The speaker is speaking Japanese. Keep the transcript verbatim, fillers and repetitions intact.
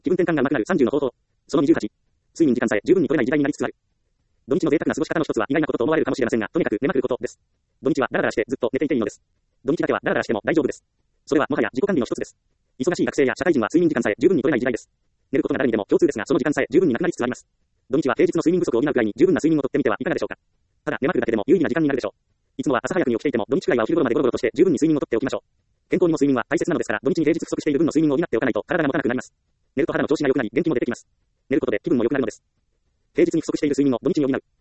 気分転換が上手くなるさんじゅうの方法。そのにじゅうはち。睡眠時間さえ十分に取れない時代になりつつある。土日の贅沢な過ごし方の一つは意外なことと思われるかもしれませんが、とにかく寝まくることです。土日はダラダラしてずっと寝ていていいのです。土日だけはダラダラしても大丈夫です。それはもはや自己管理の一つです。忙しい学生や社会人は睡眠時間さえ十分に取れない時代です。寝ることが誰にでも共通ですが、その時間さえ十分になくなりつつあります。土日は平日の睡眠不足を補うくらいに十分な睡眠をとってみてはいかがでしょうか。ただ寝まくるだけでも有意義な時間になるでしょう。いつもは朝早くに起きていても土日くらいはお昼頃までゴロゴロとして十分に睡眠をとっておきましょう。健康にも睡眠は大切なのですから、土日に平日不足している分の睡眠を補っておかないと体が持たなくなります。寝ると肌の調子が良くなり元気も出てきます。寝ることで気分も良くなるのです。平日に不足している睡眠を土日に補う。